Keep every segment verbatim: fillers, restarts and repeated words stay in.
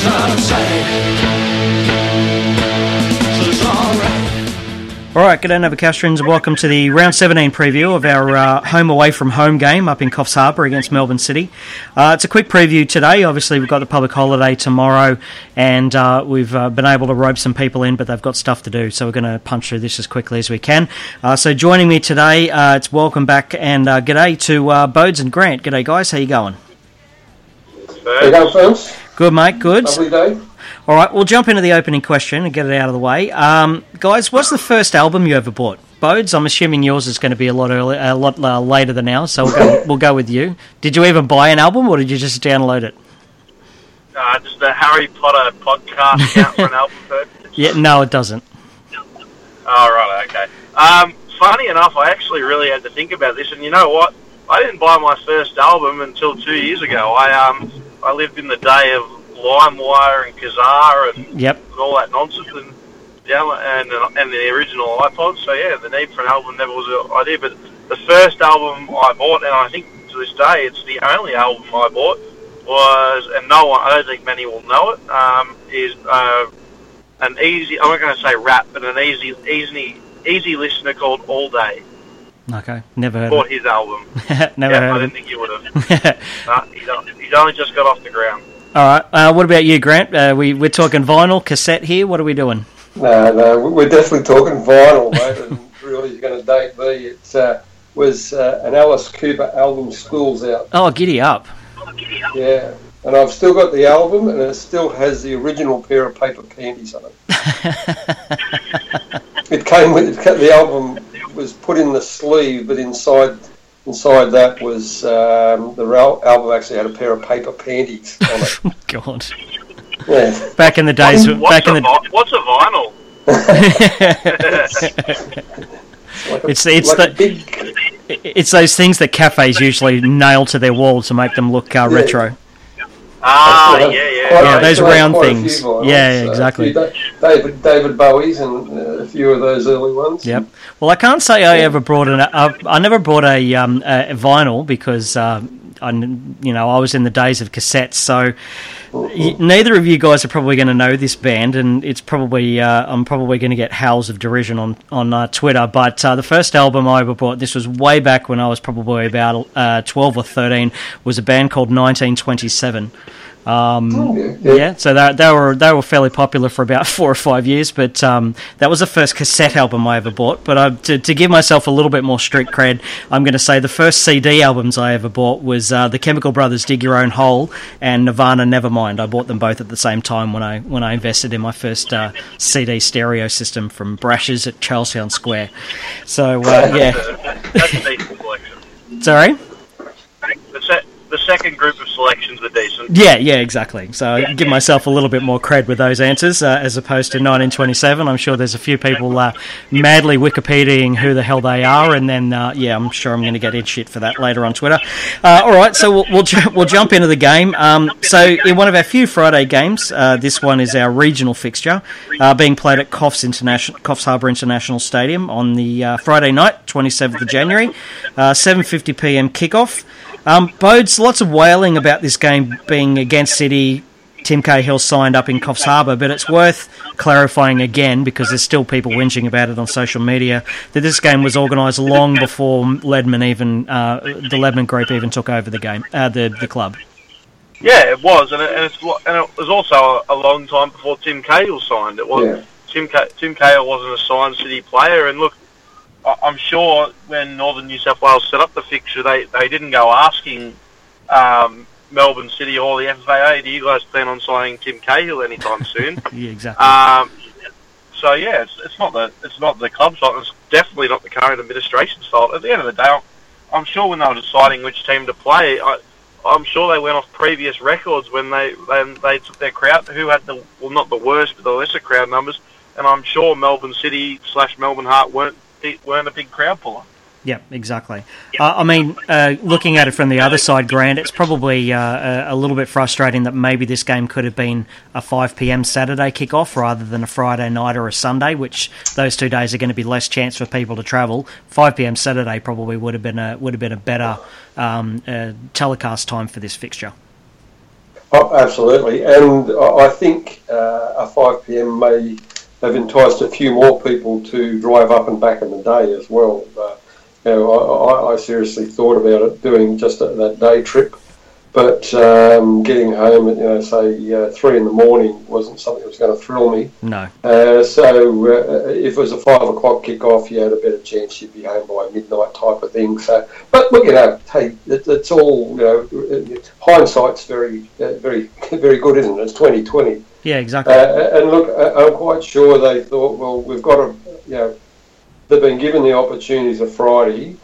All right, good day, Novocastrians, and welcome to the round seventeen preview of our uh, home away from home game up in Coffs Harbour against Melbourne City. Uh, it's a quick preview today. Obviously, we've got the public holiday tomorrow, and uh, we've uh, been able to rope some people in, but they've got stuff to do, so we're going to punch through this as quickly as we can. Uh, so joining me today, uh, it's welcome back, and uh, g'day to uh, Bodes and Grant. G'day, guys. How you going? How you going, friends? Good, mate. Good. Lovely day. All right, we'll jump into the opening question and get it out of the way. Um, guys, what's the first album you ever bought? Bodes, I'm assuming yours is going to be a lot early, a lot uh, later than ours, so we'll go, we'll go with you. Did you even buy an album, or did you just download it? Uh, does the Harry Potter podcast count for an album purchase? Yeah, no, it doesn't. Oh, right, okay. Um, funny enough, I actually really had to think about this, and you know what? I didn't buy my first album until two years ago. I um, I lived in the day of LimeWire and Kazaa and, yep. and all that nonsense, and yeah, and and the original iPod. So yeah, the need for an album never was an idea. But the first album I bought, and I think to this day it's the only album I bought, was, and no one, I don't think many will know it, um, is uh, an easy. I'm not going to say rap, but an easy, easy, easy listener called All Day. Okay, never heard bought of it. his album. never yeah, heard I of didn't it. think you would have. uh, he's, he's only just got off the ground. All right. Uh, what about you, Grant? Uh, we we're talking vinyl, cassette here. What are we doing? No, no, we're definitely talking vinyl, mate. And really, you're going to date me. It uh, was uh, an Alice Cooper album, "School's Out." Oh, giddy up! Yeah, and I've still got the album, and it still has the original pair of paper panties on it. It came with it, the album was put in the sleeve, but inside. Inside that was um, the album actually had a pair of paper panties on it. Oh, God. Yeah. Back in the days. What's, back what's in the. Vi- what's a vinyl? like a, it's it's like the big... it's those things that cafes usually nail to their wall to make them look uh, yeah. retro. Ah, yeah, yeah. Quite, yeah, those round things. Vinyls, yeah, yeah, so exactly. David David Bowie's and uh, a few of those early ones. Yep. Well, I can't say I ever brought an. Uh, I never brought a, um, a vinyl because uh, I, you know, I was in the days of cassettes. So y- neither of you guys are probably going to know this band, and it's probably uh, I'm probably going to get howls of derision on on uh, Twitter. But uh, the first album I ever bought, this was way back when I was probably about uh, twelve or thirteen, was a band called nineteen twenty-seven. Um, oh, yeah, yeah. yeah, so they, they were they were fairly popular for about four or five years, but um, that was the first cassette album I ever bought. But I, to, to give myself a little bit more street cred, I'm going to say the first C D albums I ever bought was uh, the Chemical Brothers' "Dig Your Own Hole" and Nirvana "Nevermind." I bought them both at the same time when I when I invested in my first uh, C D stereo system from Brash's at Charlestown Square. So uh, yeah, that's a decent selection. Sorry. The set. The second group of selections are decent. Yeah, yeah, exactly. So I give myself a little bit more cred with those answers uh, as opposed to nineteen twenty-seven. I'm sure there's a few people uh, madly Wikipediaing who the hell they are, and then, uh, yeah, I'm sure I'm going to get in shit for that later on Twitter. Uh, all right, so we'll we'll, ju- we'll jump into the game. Um, so in one of our few Friday games, uh, this one is our regional fixture, uh, being played at Coffs International, Coffs Harbour International Stadium on the uh, Friday night, twenty-seventh of January, uh, seven fifty p.m. kickoff. Um, Bodes, lots of wailing about this game being against City. Tim Cahill signed up in Coffs Harbour, but it's worth clarifying again because there's still people whinging about it on social media that this game was organised long before Ledman even uh, the Ledman group even took over the game, uh, the the club. Yeah, it was, and it, and, it's, and it was also a, a long time before Tim Cahill signed. It was yeah. Tim Tim Cahill wasn't a signed City player, and look. I'm sure when Northern New South Wales set up the fixture, they, they didn't go asking um, Melbourne City or the F F A A, do you guys plan on signing Tim Cahill anytime soon? Yeah, exactly. Um, so yeah, it's, it's not the it's not the club's fault. It's definitely not the current administration's fault. At the end of the day, I'm, I'm sure when they were deciding which team to play, I, I'm sure they went off previous records when they when they took their crowd, who had the well not the worst but the lesser crowd numbers, and I'm sure Melbourne City slash Melbourne Heart weren't. weren't a big crowd puller. Yeah, exactly. Uh, I mean, uh, looking at it from the other side, Grant, it's probably uh, a, a little bit frustrating that maybe this game could have been a five p.m. Saturday kickoff rather than a Friday night or a Sunday, which those two days are going to be less chance for people to travel. five p.m. Saturday probably would have been a would have been a better um, uh, telecast time for this fixture. Oh, absolutely, and I think uh, a five p.m. may have enticed a few more people to drive up and back in the day as well. Uh, you know, I, I seriously thought about it, doing just a, that day trip, but um, getting home at, you know, say uh, three in the morning wasn't something that was going to thrill me. No. Uh, so uh, if it was a five o'clock kick-off, you had a better chance you'd be home by midnight type of thing. So, but look, you know, hey, it, it's all, you know, it, hindsight's very, uh, very, very good, isn't it? It's twenty twenty. Yeah, exactly. Uh, and look, I'm quite sure they thought, well, we've got to, you know, they've been given the opportunities of Friday.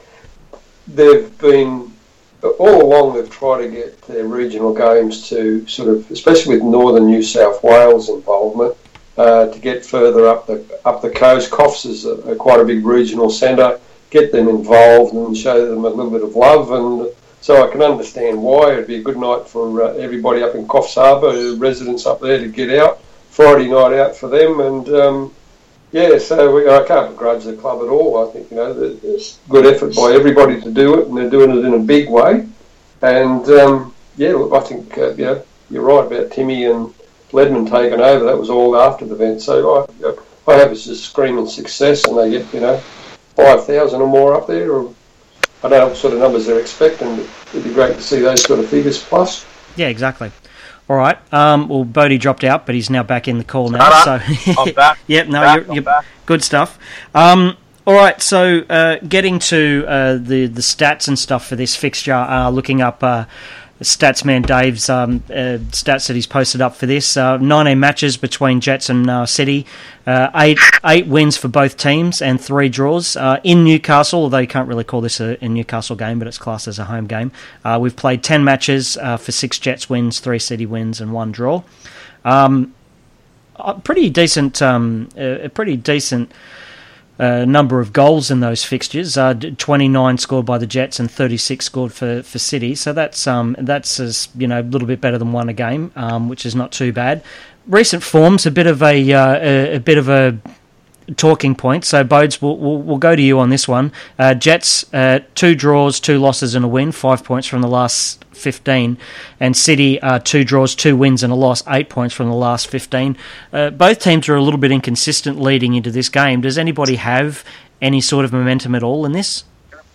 They've been, all along, they've tried to get their regional games to sort of, especially with Northern New South Wales involvement, uh, to get further up the up the coast. Coffs is a, a quite a big regional centre. Get them involved and show them a little bit of love, and so I can understand why. It'd be a good night for uh, everybody up in Coffs Harbour, residents up there, to get out. Friday night out for them, and um, yeah, so we, I can't begrudge the club at all. I think, you know, there's good effort by everybody to do it, and they're doing it in a big way. And um, yeah, look, I think uh, you know, you're right about Timmy and Ledman taking over. That was all after the event. So I, I hope it's just screaming success, and they get, you know, five thousand or more up there. Or I don't know what sort of numbers they're expecting, but it'd be great to see those sort of figures plus. Yeah, exactly. All right. Um, well, Bodie dropped out, but he's now back in the call now. Uh-huh. So I'm back. Yep. No, back, you're, you're back. Good stuff. Um, all right. So uh, getting to uh, the the stats and stuff for this fixture, uh, looking up uh, Statsman Dave's um, uh, stats that he's posted up for this. Uh, nineteen matches between Jets and uh, City. Uh, eight eight wins for both teams and three draws uh, in Newcastle, although you can't really call this a, a Newcastle game, but it's classed as a home game. Uh, we've played ten matches uh, for six Jets wins, three City wins, and one draw. Um, a pretty decent, um, a pretty decent uh, number of goals in those fixtures. Uh, twenty-nine scored by the Jets and thirty-six scored for, for City. So that's um, that's as, you know, a little bit better than one a game, um, which is not too bad. Recent form's a bit of a, uh, a, a bit of a talking point. So Bodes, we'll, we'll, we'll go to you on this one. Uh, Jets, uh, two draws, two losses and a win, five points from the last fifteen, and City, uh, two draws, two wins and a loss, eight points from the last fifteen. Uh, both teams are a little bit inconsistent leading into this game. Does anybody have any sort of momentum at all in this?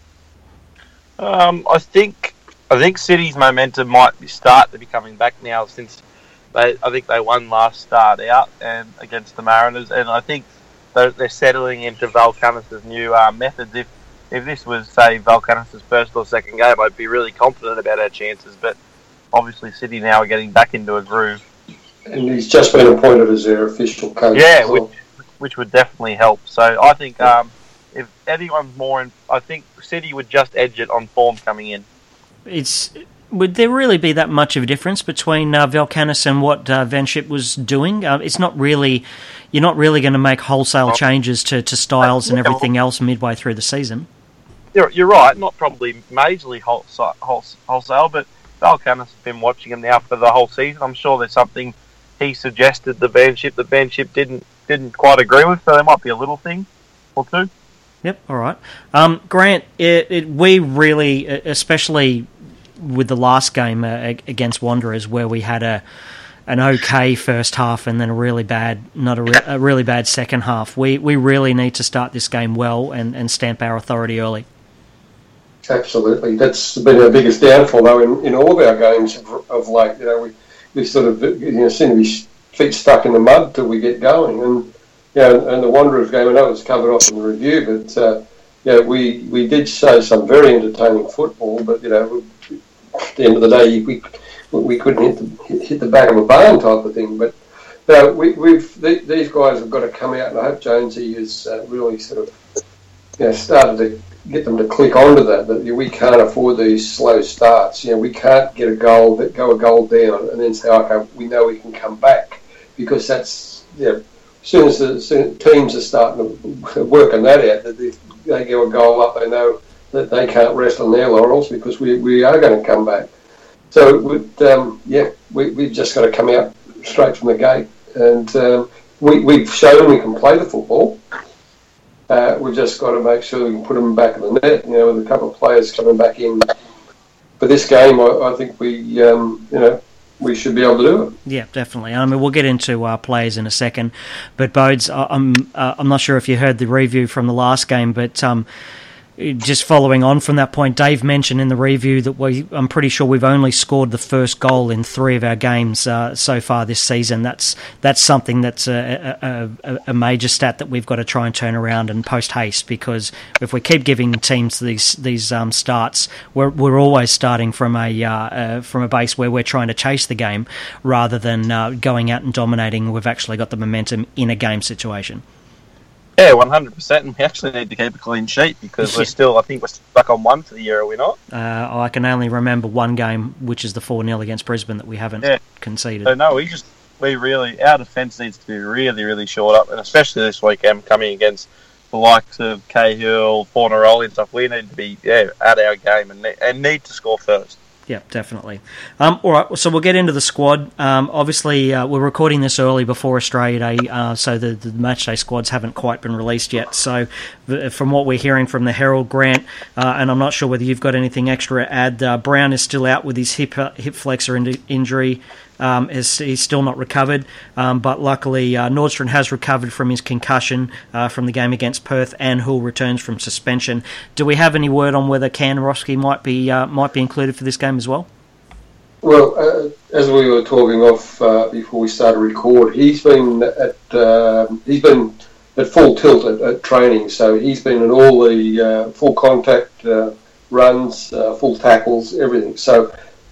Um, I think I think City's momentum might be start to be coming back now, since they I think they won last start out and against the Mariners, and I think they're, they're settling into Valkanis' new uh, methods. If if this was, say, Valkanis' first or second game, I'd be really confident about our chances. But obviously, City now are getting back into a groove. And he's just been appointed as their official coach. Yeah, as well. which, which would definitely help. So I think um, if anyone's more in, I think City would just edge it on form coming in. It's would there really be that much of a difference between uh, Valkanis and what uh, Vanship was doing? Uh, it's not really. You're not really going to make wholesale changes to, to styles and everything else midway through the season. You're, you're right, not probably majorly wholesale, wholesale, but Valkanis has been watching him now for the whole season. I'm sure there's something he suggested the Vanship the Vanship didn't didn't quite agree with, so there might be a little thing or two. Yep, all right. Um, Grant, it, it, we really, especially with the last game uh, against Wanderers, where we had a an okay first half and then a really bad, not a, re- a really bad second half. We we really need to start this game well and, and stamp our authority early. Absolutely, that's been our biggest downfall, though, in, in all of our games of, of late. You know, we we sort of you know seem to be feet stuck in the mud till we get going, and you know, and the Wanderers game, I know it's covered off in the review, but uh, yeah, we we did show some very entertaining football, but you know, at the end of the day, we. We couldn't hit the hit the back of a barn type of thing, but no, we, we've the, these guys have got to come out, and I hope Jonesy has uh, really sort of you know, started to get them to click onto that. That we can't afford these slow starts. You know, we can't get a goal, go a goal down, and then say, okay, we know we can come back, because that's you know, as soon as the soon teams are starting to work on that out, that they, they go a goal up, they know that they can't rest on their laurels, because we we are going to come back. So, would, um, yeah, we, we've just got to come out straight from the gate. And um, we, we've shown we can play the football. Uh, we've just got to make sure we can put them back in the net, you know, with a couple of players coming back in. For this game, I, I think we, um, you know, we should be able to do it. Yeah, definitely. I mean, we'll get into uh, players in a second, but Bodes, I'm uh, I'm not sure if you heard the review from the last game, but um, just following on from that point, Dave mentioned in the review that we, I'm pretty sure we've only scored the first goal in three of our games uh, so far this season. That's that's something that's a, a, a major stat that we've got to try and turn around and post haste, because if we keep giving teams these these um, starts, we're we're always starting from a uh, uh, from a base where we're trying to chase the game rather than uh, going out and dominating. We've actually got the momentum in a game situation. Yeah, one hundred percent, and we actually need to keep a clean sheet because yeah. we're still, I think we're stuck on one for the year, are we not? Uh, I can only remember one game, which is the four nil against Brisbane, that we haven't yeah. conceded. So no, we just, we really, our defence needs to be really, really shored up, and especially this weekend coming against the likes of Cahill, Fornaroli and stuff, we need to be yeah, at our game and, and need to score first. Yeah, definitely. Um, all right, so we'll get into the squad. Um, obviously, uh, we're recording this early before Australia Day, uh, so the, the matchday squads haven't quite been released yet. So the, from what we're hearing from the Herald, Grant, uh, and I'm not sure whether you've got anything extra to add, uh, Brown is still out with his hip uh, hip flexor in- injury. Um, is, he's still not recovered, um, but luckily uh, Nordstrom has recovered from his concussion uh, from the game against Perth, and Hull returns from suspension. Do we have any word on whether Cam Roski might be uh, might be included for this game as well? Well, uh, as we were talking off uh, before we started record, he's been at uh, he's been at full tilt at, at training, so he's been in all the uh, full contact uh, runs, uh, full tackles, everything. So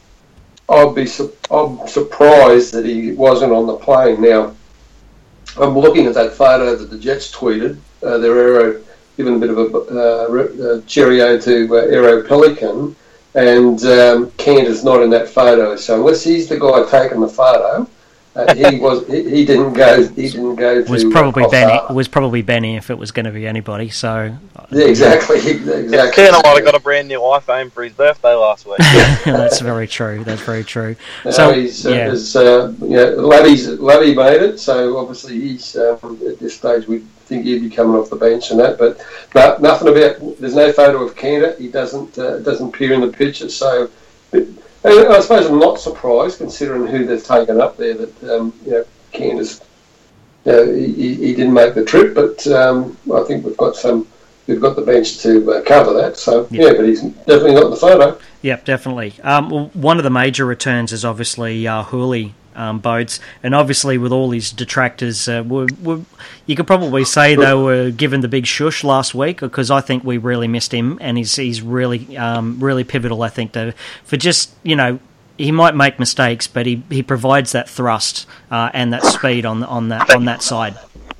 I'd be su- I'm surprised that he wasn't on the plane. Now, I'm looking at that photo that the Jets tweeted. Uh, their aero, giving a bit of a uh, cheerio to uh, Aero Pelican, and um, Kent is not in that photo. So unless he's the guy taking the photo, uh, he was he, he didn't go. He didn't go. To, was probably uh, Benny. It was probably Benny if it was going to be anybody. So yeah, exactly, exactly. Ken might have got a brand new iPhone for his birthday last week. That's very true. That's very true. No, so he's, uh, yeah, his, uh, yeah, Laddie's Laddie made it. So obviously he's um, at this stage we think he'd be coming off the bench and that. But no, nothing about. There's no photo of Cantor. He doesn't uh, doesn't appear in the picture. So. But, I suppose I'm not surprised, considering who they've taken up there, that um, you know, Candace, you know, he, he didn't make the trip, but um, I think we've got some, we've got the bench to uh, cover that. So yeah. yeah, but he's definitely not in the photo. Yep, definitely. Um, well, one of the major returns is obviously uh, Hooley. Um, Bodes, and obviously with all these detractors, uh, we're, we're, you could probably say they were given the big shush last week, because I think we really missed him, and he's he's really um, really pivotal. I think to, for just you know he might make mistakes, but he, he provides that thrust uh, and that speed on on that on that side.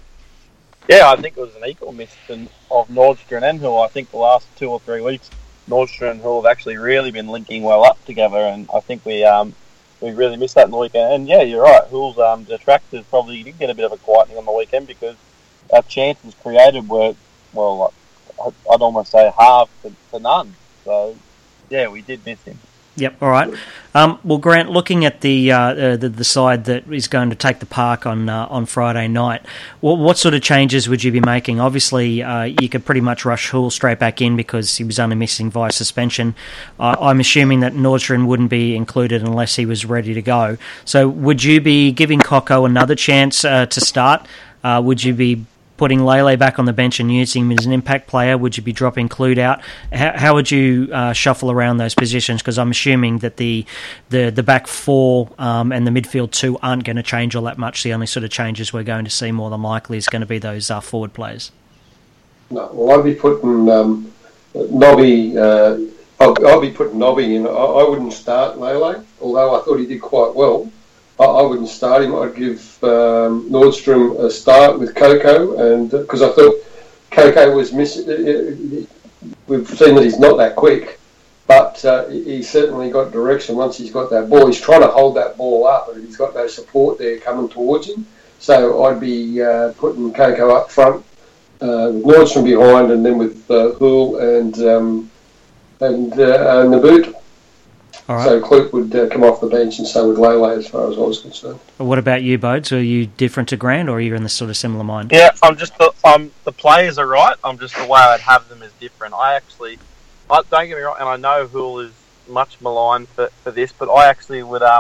Yeah, I think it was an equal miss of Nordstrom and Hull. I think the last two or three weeks, Nordstrom and Hull have actually really been linking well up together, and I think we. Um, We really missed that in the weekend. And yeah, you're right. Hull's um, detractors probably did get a bit of a quietening on the weekend, because our chances created were, well, I'd almost say half to, to none. So, yeah, we did miss him. Yep, all right. Um, well, Grant, looking at the, uh, uh, the the side that is going to take the park on uh, on Friday night, what, what sort of changes would you be making? Obviously, uh, you could pretty much rush Hull straight back in because he was only missing via suspension. Uh, I'm assuming that Nordstrom wouldn't be included unless he was ready to go. So would you be giving Coco another chance uh, to start? Uh, would you be putting Lele back on the bench and using him as an impact player? Would you be dropping Clute out? How, how would you uh, shuffle around those positions? Because I'm assuming that the the, the back four um, and the midfield two aren't going to change all that much. The only sort of changes we're going to see more than likely is going to be those uh, forward players. No, well, I'd be putting um, Nobby. Uh, I'll, I'll be putting Nobby in. I, I wouldn't start Lele, although I thought he did quite well. I wouldn't start him. I'd give um, Nordstrom a start with Coco, and because uh, I thought Coco was missing. We've seen that he's not that quick, but uh, he certainly got direction once he's got that ball. He's trying to hold that ball up, and he's got no support there coming towards him. So I'd be uh, putting Coco up front, uh, with Nordstrom behind, and then with uh, Hull and um, and uh, and the boot. All right. So Clute would uh, come off the bench, and so would Lele, as far as I was concerned. What about you, Bodes? Are you different to Grant, or are you in the sort of similar mind? Yeah, I'm just the, um, the players are right. I'm just the way I'd have them is different. I actually, I, don't get me wrong, and I know Hull is much maligned for, for this, but I actually would um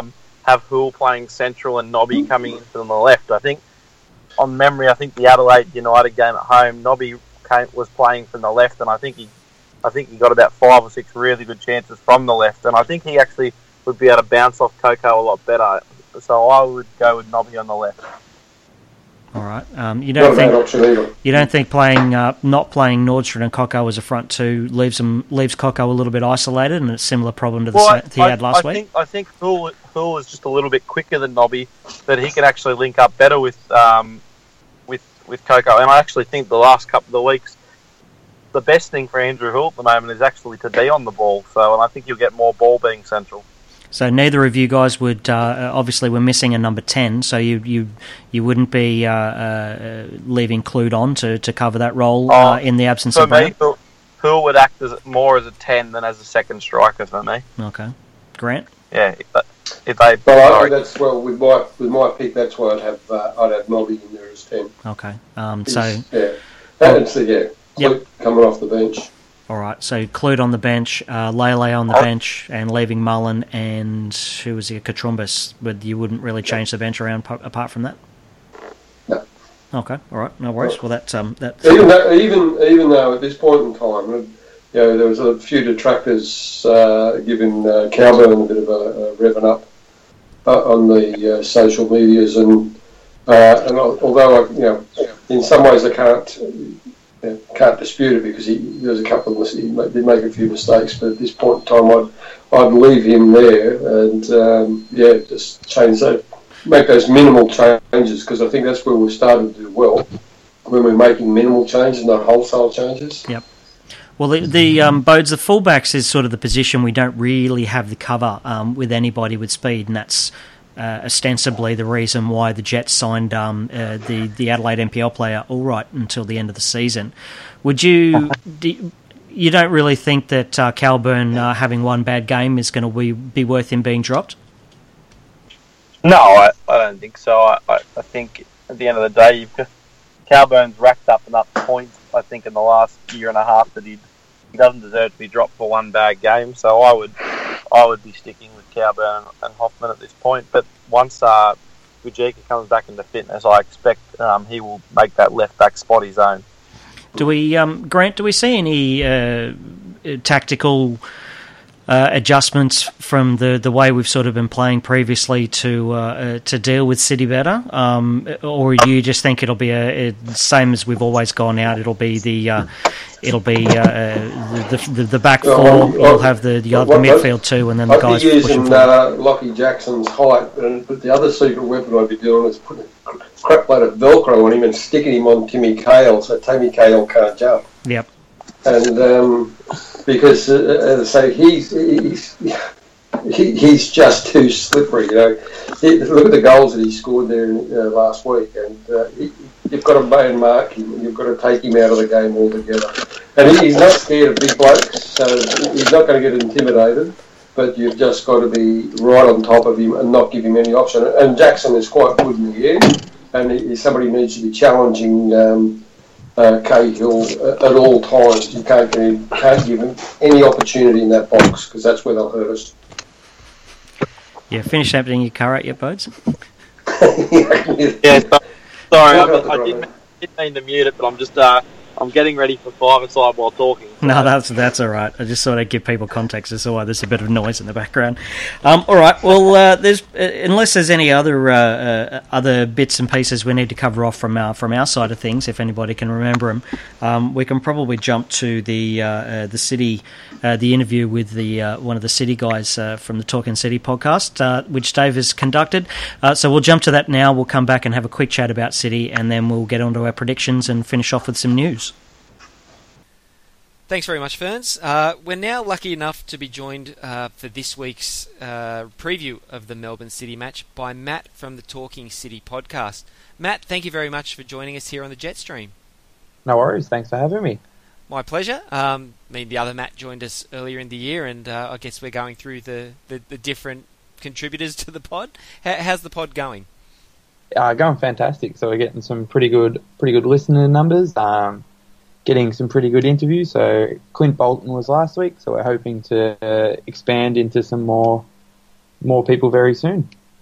have Hull playing central and Nobby coming in from the left. I think, on memory, I think the Adelaide United game at home, Nobby came, was playing from the left, and I think he, I think he got about five or six really good chances from the left, and I think he actually would be able to bounce off Coco a lot better. So I would go with Nobby on the left. All right. Um, you don't think you don't think playing uh, not playing Nordstrom and Coco as a front two leaves them leaves Coco a little bit isolated, and it's a similar problem to the well, sa- he had last I week. Think, I think Hull Hull is just a little bit quicker than Nobby, that he can actually link up better with um, with with Coco. And I actually think the last couple of the weeks, the best thing for Andrew Hull at the moment is actually to be on the ball. So, and I think you'll get more ball being central. So neither of you guys would, uh, obviously we're missing a number ten, so you you, you wouldn't be uh, uh, leaving Clued on to, to cover that role uh, in the absence for of Brown? For me, Hull would act as more as a ten than as a second striker for me. Okay. Grant? Yeah, if they... If they well, I think that's, well, with my, with my pick, that's why I'd have, uh, I'd have Nobby in there as ten. Okay. Um, so... Yeah. And so, yeah, yep. coming off the bench. All right, so Clued on the bench, uh, Lele on the oh. bench, and leaving Mullen and who was here, Katrumbis, but you wouldn't really change the bench around p- apart from that? No. Okay, all right, no worries. Well, that um, that even though, even even though at this point in time, you know, there was a few detractors uh, giving uh, Calburn a bit of a, a revving up uh, on the uh, social medias, and uh, and although I, you know, in some ways I can't. Can't dispute it because he there's a couple of he did make a few mistakes, but at this point in time, I'd I'd leave him there and um, yeah, just change that, make those minimal changes because I think that's where we're starting to do well when we're making minimal changes, not wholesale changes. Yep. Well, the, the um, Bodes, the fullbacks is sort of the position we don't really have the cover um, with anybody with speed, and that's. Uh, ostensibly the reason why the Jets signed um, uh, the the Adelaide N P L player Allright until the end of the season. Would you do, you don't really think that uh, Calburn uh, having one bad game is going to be, be worth him being dropped? No, I, I don't think so. I, I, I think at the end of the day, you've got, Calburn's racked up enough points. I think in the last year and a half that he he doesn't deserve to be dropped for one bad game. So I would I would be sticking with Calburn and Hoffman at this point, but once uh, Vujika comes back into fitness, I expect um, he will make that left back spot his own. Do we, um, Grant? Do we see any uh, tactical uh, adjustments from the, the way we've sort of been playing previously to uh, uh, to deal with City better, um, or do you just think it'll be a, a same as we've always gone out? It'll be the uh, it'll be uh, the, the the back four. Well, You'll have the you have the midfield too, and then the I'd guys be pushing using forward. uh, Lockie Jackson's height, and, but the other secret weapon I'd be doing is putting a crap load of Velcro on him and sticking him on Timmy Cahill, so Timmy Cahill can't jump. Yep. And um, because, uh, as I say, he's he's he, he's just too slippery. You know, he, look at the goals that he scored there uh, last week, and uh, he, you've got to man mark him. You've got to take him out of the game altogether. And he, he's not scared of big blokes, so he's not going to get intimidated. But you've just got to be right on top of him and not give him any option. And Jackson is quite good in the air, and he, somebody needs to be challenging um, uh, Cahill at all times. You can't get him, can't give him any opportunity in that box because that's where they'll hurt us. Yeah, finish emptying your car out yet, Bodes? yeah, so, sorry, I, I didn't, didn't mean to mute it, but I'm just uh, I'm getting ready for five-a-side while talking. So. No, that's that's all right. I just thought I'd give people context as to why there's a bit of noise in the background. Um, all right. Well, uh, there's uh, unless there's any other uh, uh, other bits and pieces we need to cover off from our from our side of things, if anybody can remember them, um, we can probably jump to the uh, uh, the city uh, the interview with the uh, one of the City guys uh, from the Talking City podcast, uh, which Dave has conducted. Uh, so we'll jump to that now. We'll come back and have a quick chat about City, and then we'll get on to our predictions and finish off with some news. Thanks very much, Ferns. Uh, we're now lucky enough to be joined uh, for this week's uh, preview of the Melbourne City match by Matt from the Talking City podcast. Matt, thank you very much for joining us here on the Jetstream. No worries. Thanks for having me. My pleasure. Um, I mean, the other Matt joined us earlier in the year, and uh, I guess we're going through the, the, the different contributors to the pod. How, how's the pod going? Uh, going fantastic. So we're getting some pretty good, pretty good listener numbers. Um, getting some pretty good interviews. So Clint Bolton was last week, so we're hoping to uh, expand into some more more people very soon.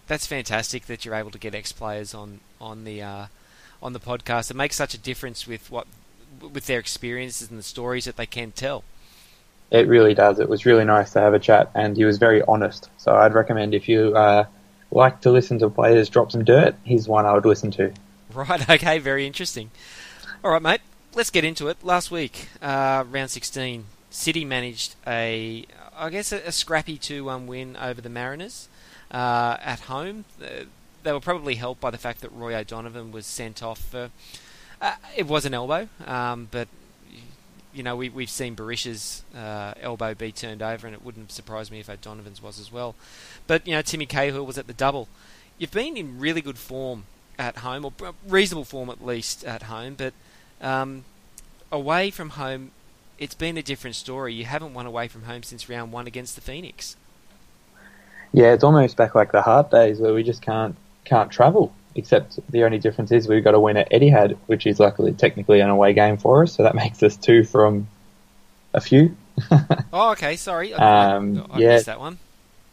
that's fantastic that you're able to get ex-players on on the uh, on the podcast. It makes such a difference with what with their experiences and the stories that they can tell. It really does. It was really nice to have a chat, and he was very honest. So I'd recommend if you uh, like to listen to players drop some dirt, he's one I would listen to. Right, okay, very interesting. All right, mate, let's get into it. Last week, uh, round sixteen, City managed a, I guess, a, a scrappy two one win over the Mariners uh, at home. Uh, they were probably helped by the fact that Roy O'Donovan was sent off for, uh, it was an elbow, um, but you know, we, we've seen Berisha's uh, elbow be turned over, and it wouldn't surprise me if O'Donovan's was as well. But, you know, Timmy Cahill was at the double. You've been in really good form at home, or reasonable form at least at home, but um, away from home, it's been a different story. You haven't won away from home since round one against the Phoenix. Yeah, it's almost back like the hard days where we just can't can't travel. Except the only difference is we've got to win at Etihad, which is luckily technically an away game for us, so that makes us two from a few. Oh, okay, sorry. I, um, I, I yeah. missed that one.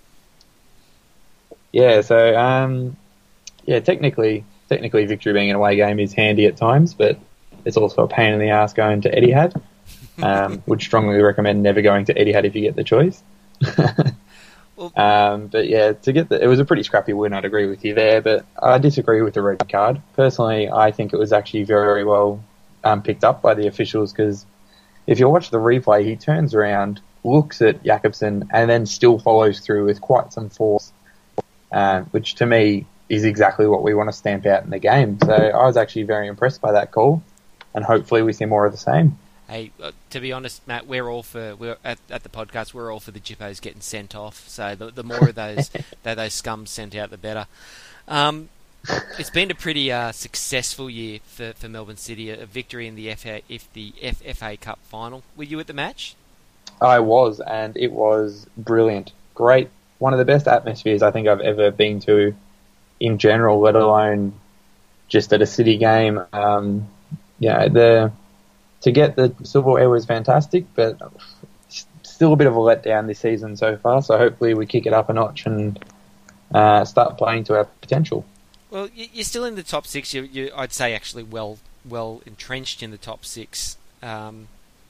Yeah, so, um, yeah, technically, technically victory being an away game is handy at times, but it's also a pain in the ass going to Etihad. Um, would strongly recommend never going to Etihad if you get the choice. Um, but yeah, to get the, it was a pretty scrappy win. I'd agree with you there, but I disagree with the red card. Personally, I think it was actually very well um, picked up by the officials, because if you watch the replay, he turns around, looks at Jakobsen, and then still follows through with quite some force, um, which to me is exactly what we want to stamp out in the game. So I was actually very impressed by that call, and hopefully we see more of the same. Hey, uh, to be honest, Matt, we're all for we're at, at the podcast. We're all for the Jippos getting sent off. So the, the more of those that those scums sent out, the better. Um, it's been a pretty uh, successful year for, for Melbourne City. A, a victory in the F A, if the F F A Cup final. Were you at the match? I was, and it was brilliant. Great, one of the best atmospheres I think I've ever been to, in general, let alone just at a City game. Um, yeah, the. To get the silverware was fantastic, but still a bit of a letdown this season so far. So hopefully we kick it up a notch and uh, start playing to our potential. Well, you're still in the top six. You, you, I'd say actually well, well entrenched in the top six, um,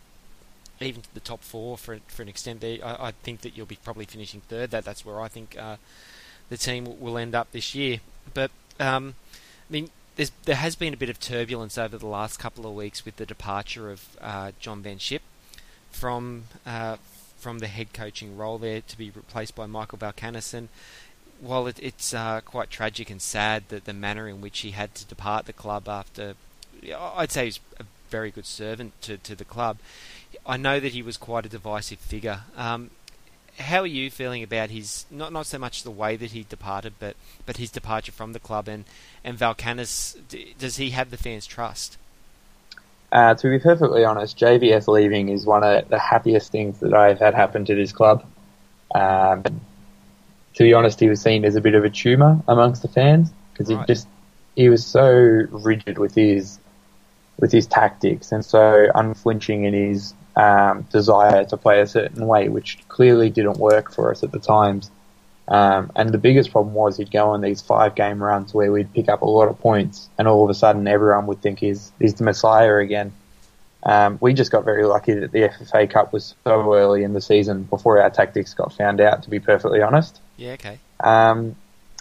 even to the top four for for an extent. There, I, I think that you'll be probably finishing third. That that's where I think uh, the team will end up this year. But um, I mean. There's, there has been a bit of turbulence over the last couple of weeks with the departure of uh, John Van Schip from uh, from the head coaching role there to be replaced by Michael Valkanis. And while it, it's uh, quite tragic and sad that the manner in which he had to depart the club after, I'd say he's a very good servant to, to the club, I know that he was quite a divisive figure. Um, How are you feeling about his, not not so much the way that he departed, but, but his departure from the club, and, and Valkanis, does he have the fans' trust? Uh, to be perfectly honest, J V S leaving is one of the happiest things that I've had happen to this club. Um, to be honest, he was seen as a bit of a tumour amongst the fans, because right. he just he was so rigid with his with his tactics and so unflinching in his Um, desire to play a certain way, which clearly didn't work for us at the times. Um, and the biggest problem was he'd go on these five-game runs where we'd pick up a lot of points, and all of a sudden everyone would think he's, he's the Messiah again. Um, we just got very lucky that the F F A Cup was so early in the season before our tactics got found out, to be perfectly honest. Yeah, okay. Um,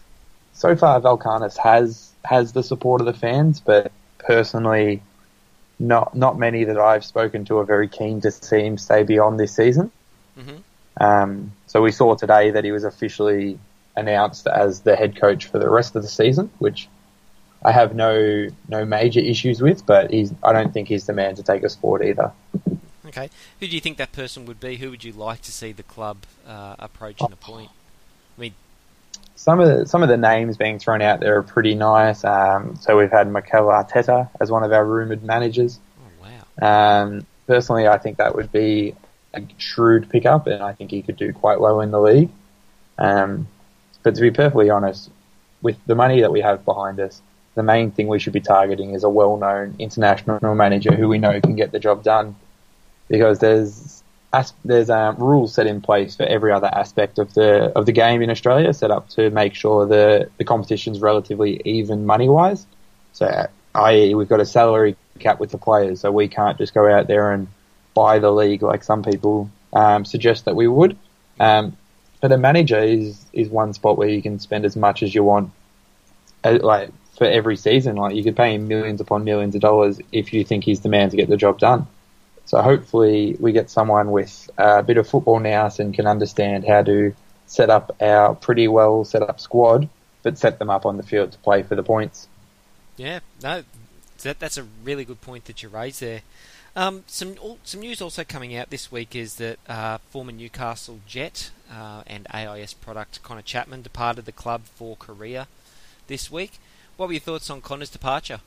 so far, Valkanis has has the support of the fans, but personally, Not not many that I've spoken to are very keen to see him stay beyond this season. Mm-hmm. Um, so we saw today that he was officially announced as the head coach for the rest of the season, which I have no no major issues with, but he's I don't think he's the man to take us forward either. Okay. Who do you think that person would be? Who would you like to see the club uh, approach and appoint? I mean, Some of the, some of the names being thrown out there are pretty nice. Um, so we've had Mikel Arteta as one of our rumoured managers. Oh, wow. Um, personally, I think that would be a shrewd pickup, and I think he could do quite well in the league. Um, but to be perfectly honest, with the money that we have behind us, the main thing we should be targeting is a well-known international manager who we know can get the job done. Because there's as, there's um, rules set in place for every other aspect of the of the game in Australia, set up to make sure the the competition's relatively even money wise. So, that is, we've got a salary cap with the players, so we can't just go out there and buy the league like some people um, suggest that we would. Um, but a manager is is one spot where you can spend as much as you want, uh, like for every season. Like you could pay him millions upon millions of dollars if you think he's the man to get the job done. So hopefully we get someone with a bit of football nous and can understand how to set up our pretty well set up squad, but set them up on the field to play for the points. Yeah, no, that, that's a really good point that you raised there. Um, some some news also coming out this week is that uh, former Newcastle Jet uh, and A I S product Connor Chapman departed the club for Korea this week. What were your thoughts on Connor's departure?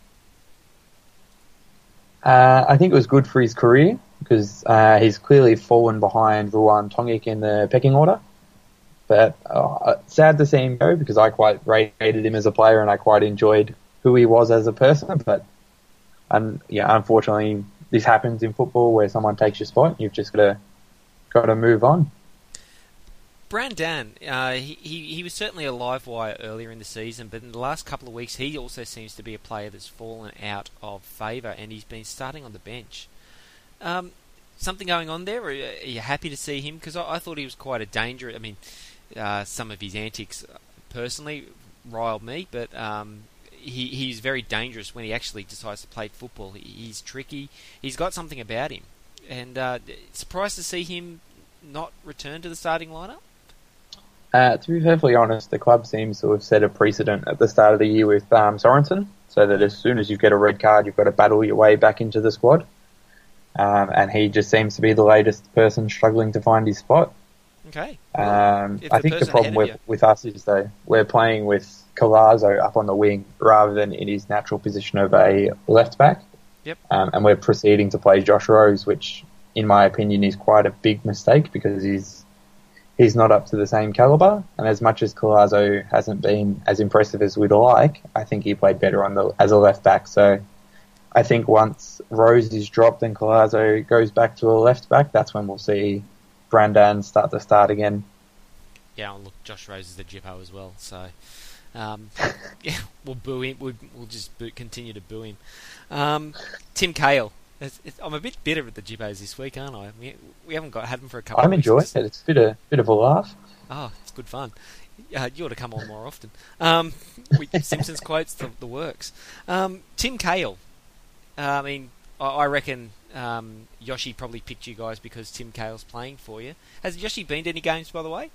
Uh, I think it was good for his career because uh, he's clearly fallen behind Ruan Tongik in the pecking order. But uh, sad to see him go because I quite rated him as a player and I quite enjoyed who he was as a person. But um, yeah, unfortunately, this happens in football where someone takes your spot. You've just got to got to move on. Brandan, uh, he, he he was certainly a live wire earlier in the season, but in the last couple of weeks he also seems to be a player that's fallen out of favour, and he's been starting on the bench. Um, something going on there? Or are you happy to see him? Because I, I thought he was quite a danger. I mean, uh, some of his antics personally riled me, but um, he he's very dangerous when he actually decides to play football. He, he's tricky. He's got something about him, and uh, surprised to see him not return to the starting lineup. Uh, to be perfectly honest, the club seems to have set a precedent at the start of the year with um, Sorensen, so that as soon as you get a red card, you've got to battle your way back into the squad. Um, and he just seems to be the latest person struggling to find his spot. Okay. Um, I think the problem with, with us is, though, we're playing with Collazo up on the wing rather than in his natural position of a left-back. Yep. Um, and we're proceeding to play Josh Rose, which, in my opinion, is quite a big mistake because he's He's not up to the same calibre, and as much as Collazo hasn't been as impressive as we'd like, I think he played better on the as a left back. So I think once Rose is dropped and Collazo goes back to a left back, that's when we'll see Brandan start to start again. Yeah, well, look, Josh Rose is the Jippo as well, so um, yeah, we'll boo him. We'll, we'll just boo, continue to boo him. Um, Tim Cahill. It's, it's, I'm a bit bitter at the Jibbos this week, aren't I? We, we haven't got had them for a couple I'm of weeks. I'm enjoying it. It's a bit of, bit of a laugh. Oh, it's good fun. Uh, you ought to come on more often. Um, we, Simpsons quotes, the, the works. Um, Tim Cahill. Uh, I mean, I, I reckon um, Yoshi probably picked you guys because Tim Cahill's playing for you. Has Yoshi been to any games, by the way?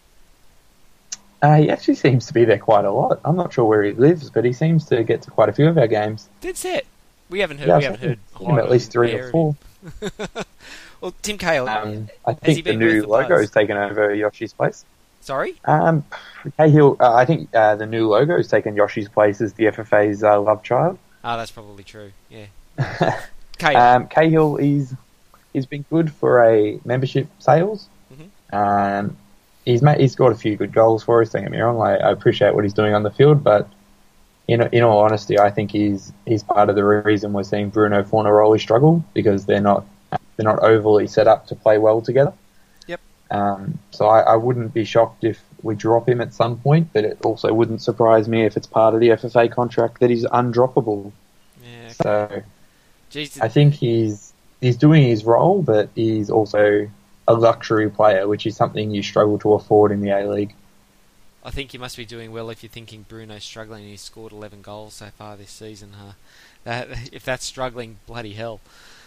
Uh, he actually seems to be there quite a lot. I'm not sure where he lives, but he seems to get to quite a few of our games. That's it. We haven't heard. Yeah, we haven't heard. Him at least three or four. Well, Tim Cahill. Um, I think the new logo has taken over Yoshi's place. Sorry. Um, Cahill. Uh, I think uh, the new logo has taken Yoshi's place as the F F A's uh, love child. Oh, that's probably true. Yeah. Cahill. Um, Cahill is he's been good for a membership sales. Mm-hmm. Um, he's made, he's got a few good goals for us. Don't get me wrong. I, I appreciate what he's doing on the field, but. In, in all honesty, I think he's he's part of the reason we're seeing Bruno Fornaroli struggle because they're not they're not overly set up to play well together. Yep. Um, so I, I wouldn't be shocked if we drop him at some point, but it also wouldn't surprise me if it's part of the F F A contract that he's undroppable. Yeah. Okay. So Jeez. I think he's he's doing his role, but he's also a luxury player, which is something you struggle to afford in the A-League. I think you must be doing well if you're thinking Bruno's struggling and he's scored eleven goals so far this season, huh? That, if that's struggling, bloody hell.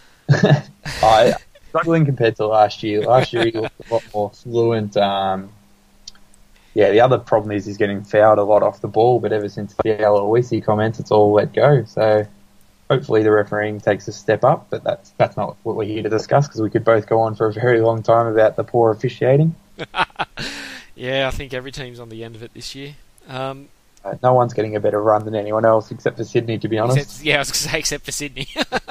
I struggling compared to last year. Last year he looked a lot more fluent. Um, yeah, the other problem is he's getting fouled a lot off the ball, but ever since the Aloisi comments, it's all let go. So hopefully the refereeing takes a step up, but that's that's not what we're here to discuss because we could both go on for a very long time about the poor officiating. Yeah, I think every team's on the end of it this year. Um, uh, no one's getting a better run than anyone else, except for Sydney, to be honest. Except, yeah, I was going to say, except for Sydney.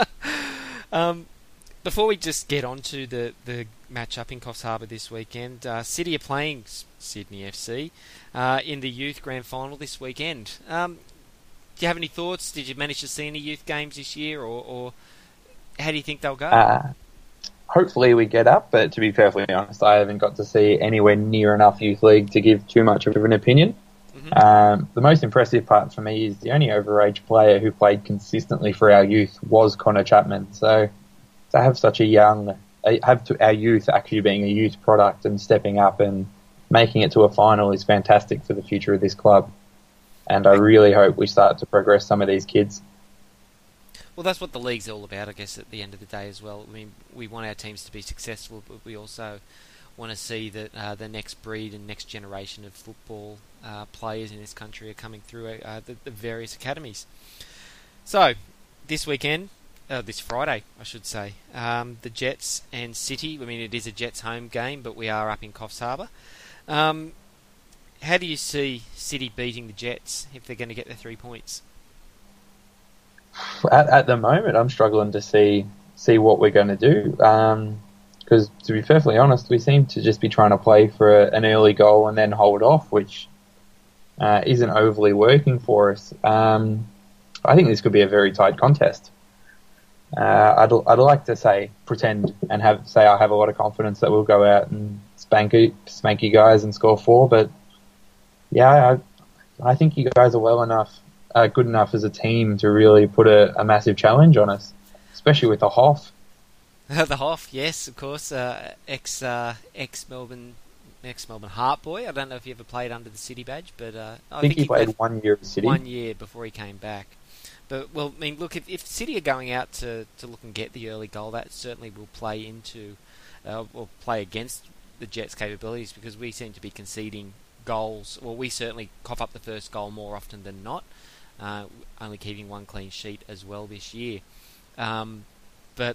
um, before we just get on to the, the match-up in Coffs Harbour this weekend, uh, City are playing Sydney F C uh, in the Youth Grand Final this weekend. Um, do you have any thoughts? Did you manage to see any youth games this year, or, or how do you think they'll go? Uh, hopefully we get up, but to be perfectly honest, I haven't got to see anywhere near enough youth league to give too much of an opinion. Mm-hmm. Um, the most impressive part for me is the only overage player who played consistently for our youth was Connor Chapman. So to have such a young, have to, our youth actually being a youth product and stepping up and making it to a final is fantastic for the future of this club. And I really hope we start to progress some of these kids. Well, that's what the league's all about, I guess, at the end of the day as well. I mean, we want our teams to be successful, but we also want to see that uh, the next breed and next generation of football uh, players in this country are coming through uh, the, the various academies. So, this weekend, uh, this Friday, I should say, um, the Jets and City. I mean, it is a Jets home game, but we are up in Coffs Harbour. Um, how do you see City beating the Jets if they're going to get their three points? At, at the moment, I'm struggling to see see what we're going to do. Because, um, to be perfectly honest, we seem to just be trying to play for a, an early goal and then hold off, which uh, isn't overly working for us. Um, I think this could be a very tight contest. Uh, I'd I'd like to say pretend and have say I have a lot of confidence that we'll go out and spank you, spank you guys and score four, but yeah, I I think you guys are well enough. Uh, good enough as a team to really put a, a massive challenge on us, especially with the Hoff. The Hoff, yes, of course, uh, ex uh, ex Melbourne ex Melbourne Heart boy. I don't know if he ever played under the City badge, but uh, I, I think, think he, he played played one year at City. One year before he came back. But well, I mean, look, if, if City are going out to, to look and get the early goal, that certainly will play into uh, or play against the Jets' capabilities, because we seem to be conceding goals. Well, we certainly cough up the first goal more often than not. Uh, only keeping one clean sheet as well this year. Um, but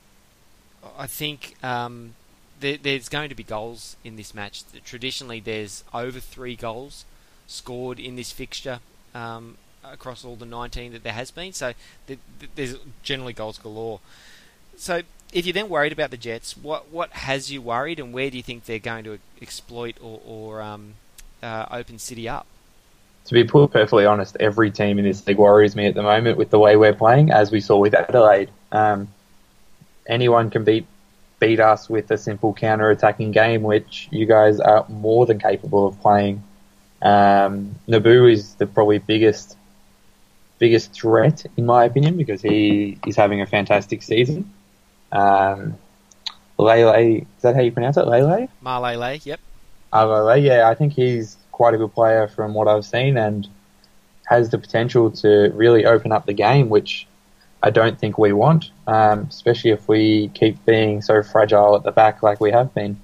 I think um, there, there's going to be goals in this match. Traditionally, there's over three goals scored in this fixture um, across all the nineteen that there has been. So th- th- there's generally goals galore. So if you're then worried about the Jets, what what has you worried, and where do you think they're going to exploit or, or um, uh, open City up? To be put perfectly honest, every team in this league worries me at the moment with the way we're playing, as we saw with Adelaide. Um, anyone can beat beat us with a simple counter-attacking game, which you guys are more than capable of playing. Um, Naboo is the probably biggest biggest threat, in my opinion, because he is having a fantastic season. Um, Lele, is that how you pronounce it? Lele? Malele, yep. Uh, Lele, yeah, I think he's quite a good player from what I've seen and has the potential to really open up the game, which I don't think we want, um, especially if we keep being so fragile at the back like we have been.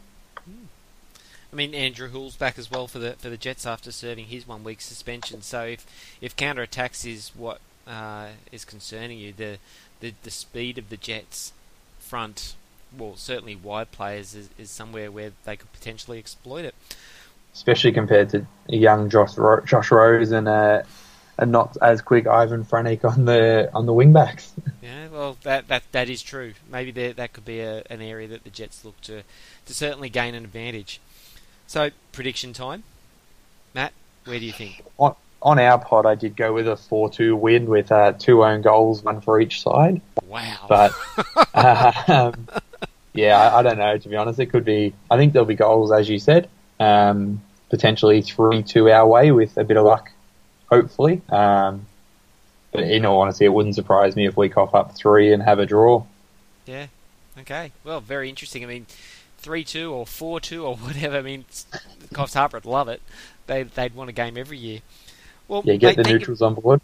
I mean, Andrew Hull's back as well for the for the Jets after serving his one week suspension. So if if counter attacks is what uh, is concerning you, the, the the speed of the Jets front, well, certainly wide players is, is somewhere where they could potentially exploit it. Especially compared to a young Josh, Ro- Josh Rose and a, a not as quick Ivan Franek on the on the wing backs. Yeah, well, that that that is true. Maybe there, that could be a, an area that the Jets look to to certainly gain an advantage. So, prediction time, Matt. Where do you think? On, on our pod, I did go with a four two win with uh, two own goals, one for each side. Wow. But uh, um, yeah, I, I don't know. To be honest, it could be. I think there'll be goals, as you said. Um, potentially three two our way with a bit of luck, hopefully. Um, but in all honesty, it wouldn't surprise me if we cough up three and have a draw. Yeah. Okay. Well, very interesting. I mean, three two or four two or whatever. I mean, Coffs Harbour would love it. They they'd want a game every year. Well, yeah, get mate, the neutrals you... on board.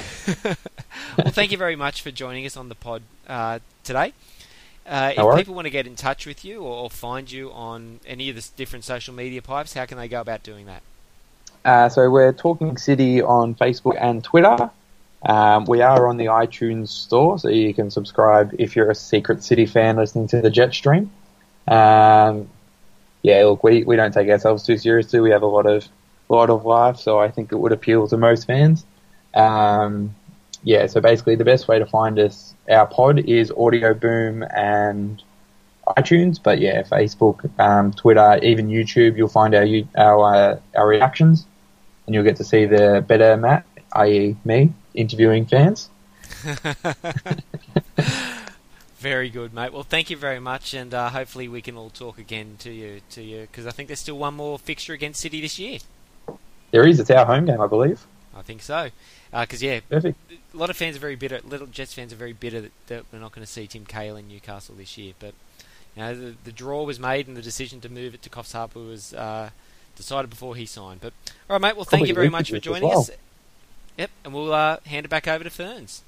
Well, thank you very much for joining us on the pod uh, today. Uh, no if worries. people want to get in touch with you or, or find you on any of the different social media pipes, how can they go about doing that? Uh, so we're Talking City on Facebook and Twitter. Um, we are on the iTunes store, so you can subscribe if you're a secret City fan listening to the Jet Stream. Um, yeah, look, we, we don't take ourselves too seriously. We have a lot of a lot of life, so I think it would appeal to most fans. Um, yeah, so basically the best way to find us, our pod, is Audio Boom and iTunes. But yeah, Facebook, um, Twitter, even YouTube, you'll find our our uh, our reactions, and you'll get to see the better Matt, that is me, interviewing fans. Very good, mate. Well, thank you very much, and uh, hopefully we can all talk again to you, to you, because I think there's still one more fixture against City this year. There is. It's our home game, I believe. I think so. Because, uh, yeah, Perfect. a lot of fans are very bitter, little Jets fans are very bitter that, that we're not going to see Tim Cahill in Newcastle this year. But, you know, the, the draw was made and the decision to move it to Coffs Harbour was uh, decided before he signed. But, all right, mate, well, thank Probably you very much for joining well. us. Yep, and we'll uh, hand it back over to Ferns.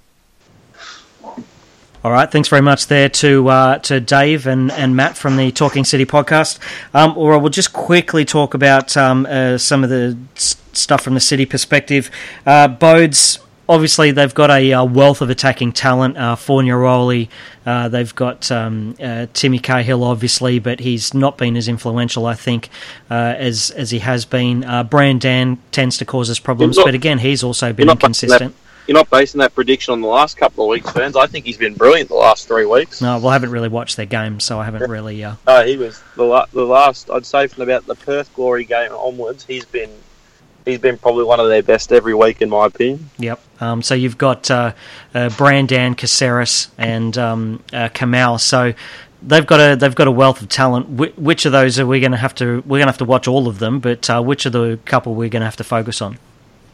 All right, thanks very much there to uh, to Dave and, and Matt from the Talking City podcast. Um, or we'll just quickly talk about um, uh, some of the s- stuff from the City perspective. Uh, Bodes, obviously, they've got a uh, wealth of attacking talent. Uh, Fornaroli, uh, they've got um, uh, Timmy Cahill, obviously, but he's not been as influential, I think, uh, as as he has been. Uh, Brandan tends to cause us problems, not, but again, he's also been you're not inconsistent. You're not basing that prediction on the last couple of weeks, Ferns. I think he's been brilliant the last three weeks. No, well, I haven't really watched their games, so I haven't really... Uh... No, he was the, la- the last, I'd say from about the Perth Glory game onwards, he's been he's been probably one of their best every week, in my opinion. Yep. Um, so you've got uh, uh, Brandan, Caceres, and um, uh, Kamal. So they've got a they've got a wealth of talent. Wh- which of those are we going to have to we're going to have to watch all of them? But uh, which of the couple we're going to have to focus on?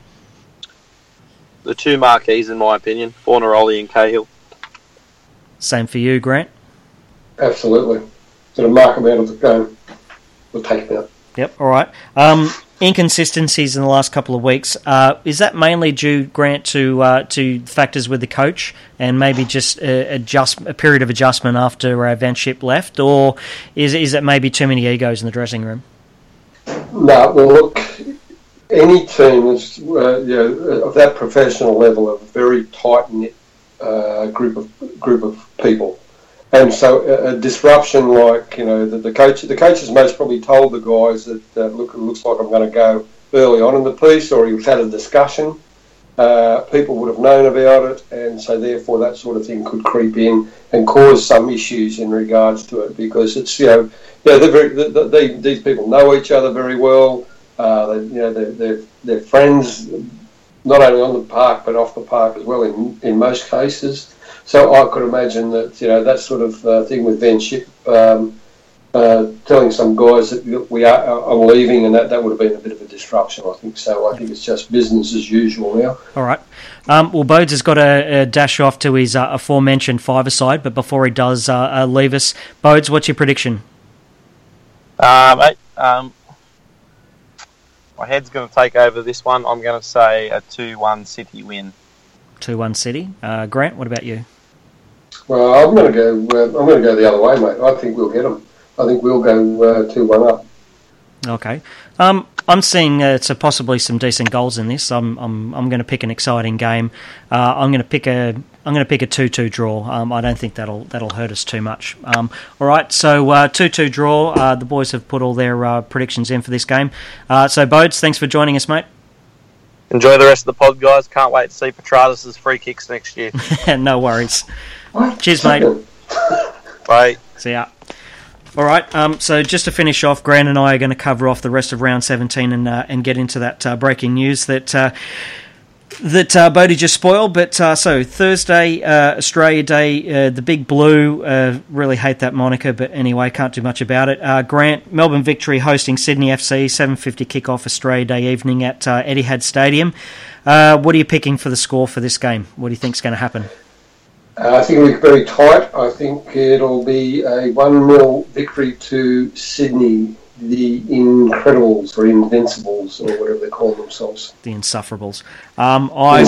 The two marquees, in my opinion, Fornaroli and Cahill. Same for you, Grant. Absolutely. Sort of mark them out of the game. We'll take them out. Yep. All right. Um, inconsistencies in the last couple of weeks. Uh, is that mainly due, Grant, to uh, to factors with the coach and maybe just a, adjust, a period of adjustment after uh, Van Schip left, or is is it maybe too many egos in the dressing room? No, well, look, any team is, uh, you know, of that professional level, a very tight knit uh, group of group of people, and so a, a disruption like you know the, the coach, the coaches most probably told the guys that uh, look, it looks like I'm going to go early on in the piece, or he had a discussion. Uh, people would have known about it, and so therefore that sort of thing could creep in and cause some issues in regards to it, because it's you know, yeah, they're very, they, they, these people know each other very well. Uh, they, you know, they're, they're, they're friends, not only on the park but off the park as well in in most cases. So I could imagine that you know that sort of uh, thing with Van Schip um, uh, telling some guys that we are, are leaving, and that, that would have been a bit of a disruption, I think. So I think it's just business as usual now. All right. Um, well, Bodes has got to uh, dash off to his uh, aforementioned five-a-side, but before he does uh, uh, leave us, Bodes, what's your prediction? Uh, mate, um, my head's going to take over this one. I'm going to say a two one City win. two one City. Uh, Grant, what about you? Well, I'm going to go. Uh, I'm going to go the other way, mate. I think we'll get them. I think we'll go uh, two one up. Okay. Um, I'm seeing uh, to possibly some decent goals in this. I'm I'm I'm going to pick an exciting game. Uh, I'm going to pick a I'm going to pick a two two draw. Um, I don't think that'll that'll hurt us too much. Um, all right. So uh, two two draw. Uh, the boys have put all their uh, predictions in for this game. Uh, so Bodes, thanks for joining us, mate. Enjoy the rest of the pod, guys. Can't wait to see Petratus' free kicks next year. No worries. What? Cheers, mate. Bye. See ya. All right, um, so just to finish off, Grant and I are going to cover off the rest of round seventeen and uh, and get into that uh, breaking news that uh, that uh, Bodie just spoiled. But uh, so Thursday, uh, Australia Day, uh, the Big Blue. Uh, really hate that moniker, but anyway, can't do much about it. Uh, Grant, Melbourne Victory hosting Sydney F C, seven fifty kickoff Australia Day evening at uh, Etihad Stadium. Uh, what are you picking for the score for this game? What do you think's going to happen? Uh, I think it'll be very tight. I think it'll be a one nil victory to Sydney, the Incredibles or Invincibles or whatever they call themselves. The Insufferables. Um, I,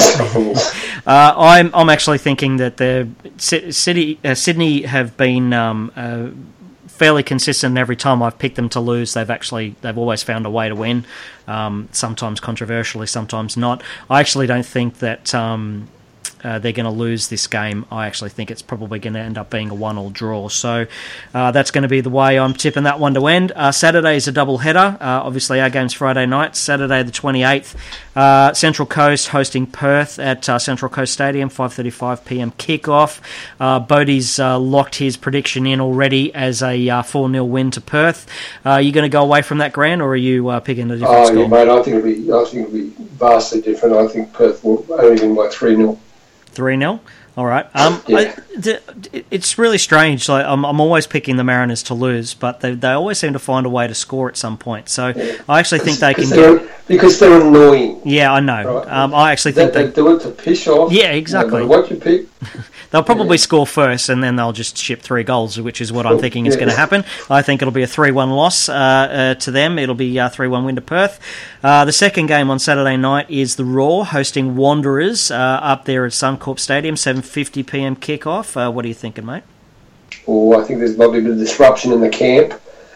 uh, I'm I'm actually thinking that the City uh, Sydney have been um, uh, fairly consistent. Every time I've picked them to lose, they've actually they've always found a way to win. Um, sometimes controversially, sometimes not. I actually don't think that. Um, Uh, they're going to lose this game. I actually think it's probably going to end up being a one-all draw. So uh, that's going to be the way I'm tipping that one to end. Uh, Saturday is a double-header. Uh, obviously, our game's Friday night. Saturday the twenty-eighth, uh, Central Coast hosting Perth at uh, Central Coast Stadium, five thirty-five p.m. kickoff. Uh, Bodie's uh, locked his prediction in already as a uh, four nil win to Perth. Uh, are you going to go away from that, Grant, or are you uh, picking a different oh, score? Yeah, mate, I think it'll be, I think it'll be vastly different. I think Perth will only win by three nil. three nil? All right. Um, Yeah. I, d- it's really strange. Like, I'm, I'm always picking the Mariners to lose, but they they always seem to find a way to score at some point. So Yeah. I actually think they can. Because they're, because they're annoying. Yeah, I know. Right. Um, I actually They, think they. they do it to piss off. Yeah, exactly. No matter what you pick. They'll probably Yeah. score first, and then they'll just ship three goals, which is what I'm thinking is Yeah. going to happen. I think it'll be a three one loss uh, uh, to them. It'll be a three one win to Perth. Uh, the second game on Saturday night is the Raw hosting Wanderers uh, up there at Suncorp Stadium, seven fifty p.m. kickoff. Uh, what are you thinking, mate? Oh, I think there's probably a bit of disruption in the camp.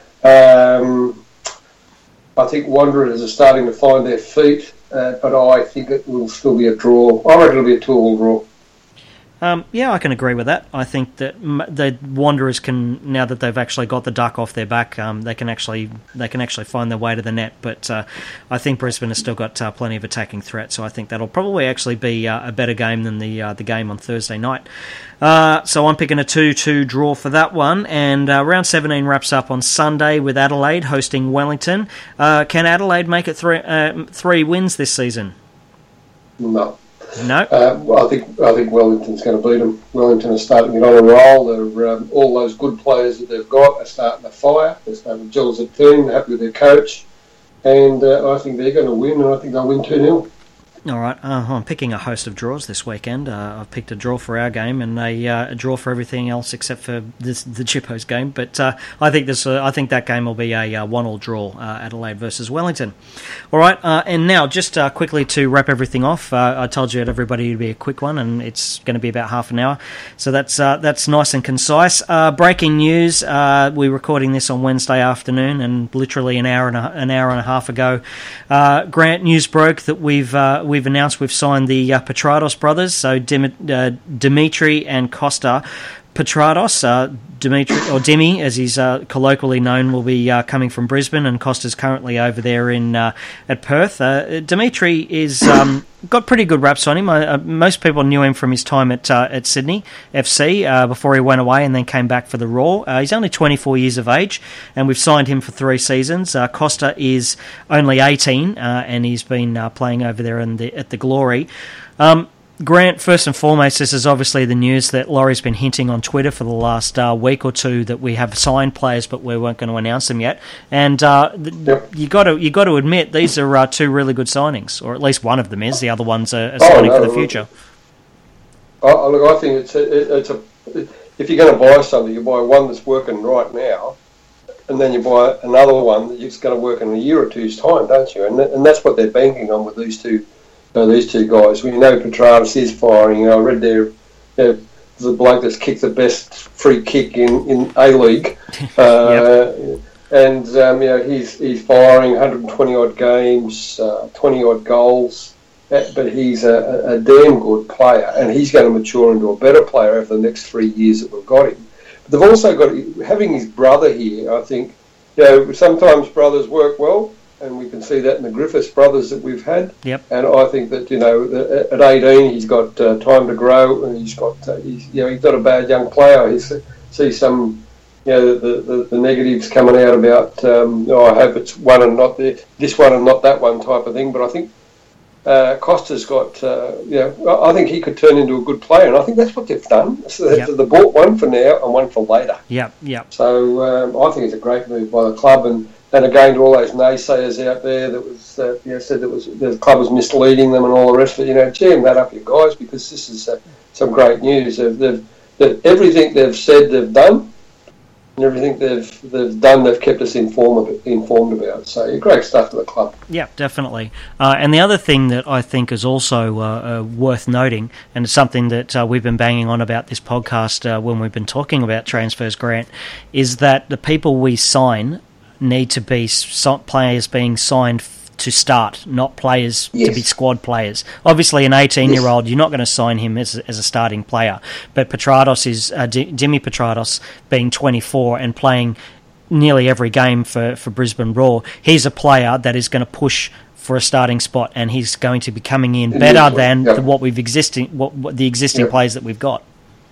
Um, I think Wanderers are starting to find their feet, uh, but I think it will still be a draw. I reckon it'll be a two-all draw. Um, yeah, I can agree with that. I think that m- the Wanderers can, now that they've actually got the duck off their back, um, they can actually they can actually find their way to the net. But uh, I think Brisbane has still got uh, plenty of attacking threat, so I think that'll probably actually be uh, a better game than the uh, the game on Thursday night. Uh, so I'm picking a two two draw for that one, and uh, round seventeen wraps up on Sunday with Adelaide hosting Wellington. Uh, can Adelaide make it three uh, three wins this season? No. No. Uh, well, I think I think Wellington's going to beat them. Wellington are starting to get on a roll. They're, um, all those good players that they've got are starting to fire. They're starting to gel as a team. They're happy with their coach. And uh, I think they're going to win, and I think they'll win two nil. All right, uh, I'm picking a host of draws this weekend. Uh, I've picked a draw for our game and a, uh, a draw for everything else except for this, the Chippos game. But uh, I think this, uh, I think that game will be a uh, one-all draw, uh, Adelaide versus Wellington. All right, uh, and now just uh, quickly to wrap everything off. Uh, I told you that everybody would be a quick one, and it's going to be about half an hour. So that's uh, that's nice and concise. Uh, breaking news: uh, we're recording this on Wednesday afternoon, and literally an hour and a, an hour and a half ago, uh, Grant, news broke that we've uh, we've announced we've signed the uh, Petrados brothers, so Dim- uh, Dimitri and Costa Petrados. Uh, Dimitri, or Demi, as he's uh, colloquially known, will be uh, coming from Brisbane, and Costa's currently over there in uh, at Perth. Uh, Dimitri is um, got pretty good raps on him. Uh, most people knew him from his time at uh, at Sydney F C uh, before he went away and then came back for the Raw. Uh, he's only twenty-four years of age, and we've signed him for three seasons. Uh, Costa is only eighteen, uh, and he's been uh, playing over there in the, at the Glory. Um, Grant, first and foremost, this is obviously the news that Laurie's been hinting on Twitter for the last uh, week or two that we have signed players, but we weren't going to announce them yet. And uh, th- Yep. you got to you got to admit these are uh, two really good signings, or at least one of them is. The other one's a, a Oh, signing no, for the future. I, look, I think it's a, it's a. If you're going to buy something, you buy one that's working right now, and then you buy another one that's going to work in a year or two's time, don't you? And and that's what they're banking on with these two. Uh, these two guys. We know Petrados is firing. You know, I read there, uh, the bloke that's kicked the best free kick in, in A-League. Uh, yep. And, um, you know, he's he's firing one hundred twenty odd games, uh, twenty odd goals, but he's a, a damn good player, and he's going to mature into a better player over the next three years that we've got him. But they've also got, having his brother here, I think, you know, sometimes brothers work well, and we can see that in the Griffiths brothers that we've had. Yep. And I think that, you know, at eighteen he's got uh, time to grow, and he's got, uh, he's, you know, he's not a bad young player. He see some, you know, the, the, the negatives coming out about, um, oh, I hope it's one and not the, this one and not that one type of thing. But I think uh, Costa's got, uh, you know, I think he could turn into a good player, and I think that's what they've done. So yep. They bought one for now and one for later. Yeah, yeah. So um, I think it's a great move by the club, and. And again, to all those naysayers out there that was, uh, you know, said that was the club was misleading them and all the rest of it, you know, jam that up, you guys, because this is uh, some great news. They've, they've, they've, everything they've said they've done, and everything they've they've done they've kept us informed informed about. So yeah, great stuff to the club. Yeah, definitely. Uh, and the other thing that I think is also uh, uh, worth noting, and it's something that uh, we've been banging on about this podcast uh, when we've been talking about transfers, Grant, is that the people we sign need to be players being signed f- to start, not players yes. to be squad players. Obviously, an eighteen-year-old, yes. you're not going to sign him as a, as a starting player. But Petrados is uh, D- Dimi Petrados, being twenty-four and playing nearly every game for, for Brisbane Raw. He's a player that is going to push for a starting spot, and he's going to be coming in better than yeah. the, what we've existing what, what the existing yeah. players that we've got.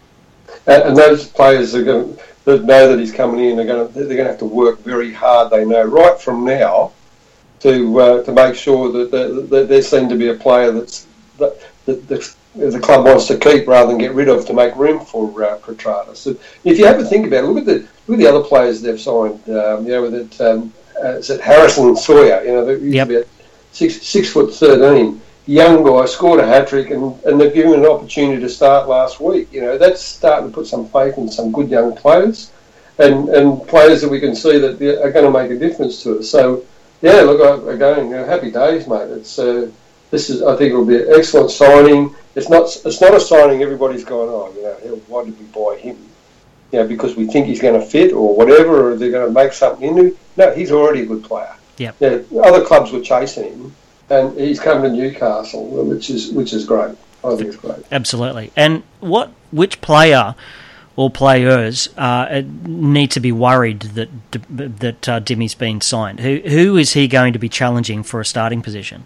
And, and those players are going to. That know that he's coming in, they're going to they're going to have to work very hard. They know right from now to uh, to make sure that they're, that they're seen to be a player that's that the, the the club wants to keep rather than get rid of to make room for uh, Petratus. So if you have to think about it, look at the look at the other players they've signed. Um, you know, with it, um, uh, is it Harrison Sawyer? You know, they're yep. about six six foot thirteen, young guy, scored a hat trick, and, and they've given him an opportunity to start last week. You know, that's starting to put some faith in some good young players, and and players that we can see that are going to make a difference to us. So yeah, look, again, you know, happy days, mate. It's uh, this is I think it'll be an excellent signing. It's not. It's not a signing. Everybody's going, oh, you know, why did we buy him? You know, because we think he's going to fit or whatever, or they're going to make something into him. No, he's already a good player. Yep. Yeah. Other clubs were chasing him, and he's coming to Newcastle, which is which is great. I think it's great. Absolutely. And what? Which player or players uh, need to be worried that that uh, Dimmy's been signed? Who who is he going to be challenging for a starting position?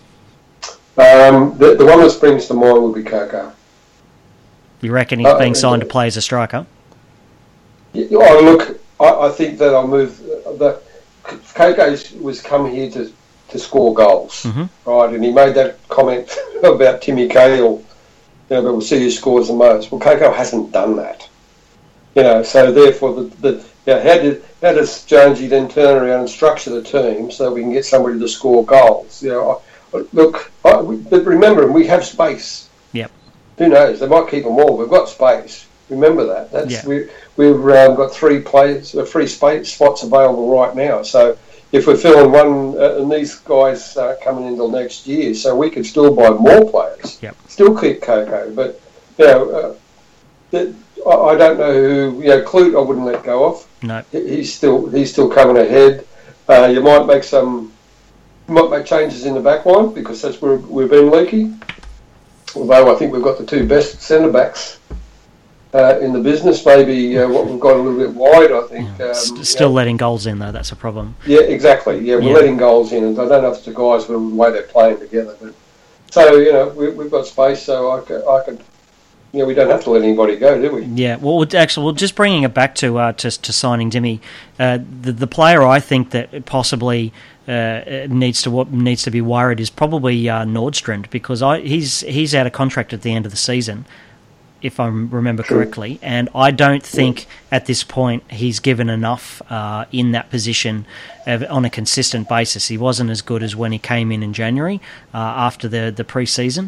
Um, the, the one that springs to mind would be Coco. You reckon he's uh, being signed to play as a striker? Yeah, oh, look, I, I think that I'll move. Uh, that Coco was come here to, to score goals, mm-hmm. right? And he made that comment about Timmy Cahill, you know, but we'll see who scores the most. Well, Coco hasn't done that, you know. So therefore, the, the you know, how did how does Jonesy then turn around and structure the team so we can get somebody to score goals? You know. I, Look, I, we, but remember, we have space. Yep. Who knows? They might keep them all. We've got space. Remember that. That's yep. we, we've um, got three players, uh, three space spots available right now. So if we're filling one, uh, and these guys are coming into next year, so we could still buy more players. Yep. Still keep Coco, but you know, uh, that, I, I don't know who. You know, Clute, I wouldn't let go of. No. He's still he's still coming ahead. Uh, you might make some. Might make changes in the back line because that's where we've been leaky. Although I think we've got the two best centre backs uh, in the business. Maybe uh, what we've got a little bit wide. I think yeah. um, still yeah. letting goals in though. That's a problem. Yeah, exactly. Yeah, we're yeah. letting goals in, and I don't know if it's the guys with the way they're playing together. But so you know, we, we've got space, so I could, I could. You know, we don't have to let anybody go, do we? Yeah. Well, we'll actually, well, just bringing it back to uh, to, to signing Dimmy, uh, the the player I think that possibly. Uh, needs to needs to be worried is probably uh, Nordstrand because I, he's he's out of contract at the end of the season, if I remember True. correctly, and I don't think at this point he's given enough uh, in that position on a consistent basis. He wasn't as good as when he came in in January uh, after the the pre-season.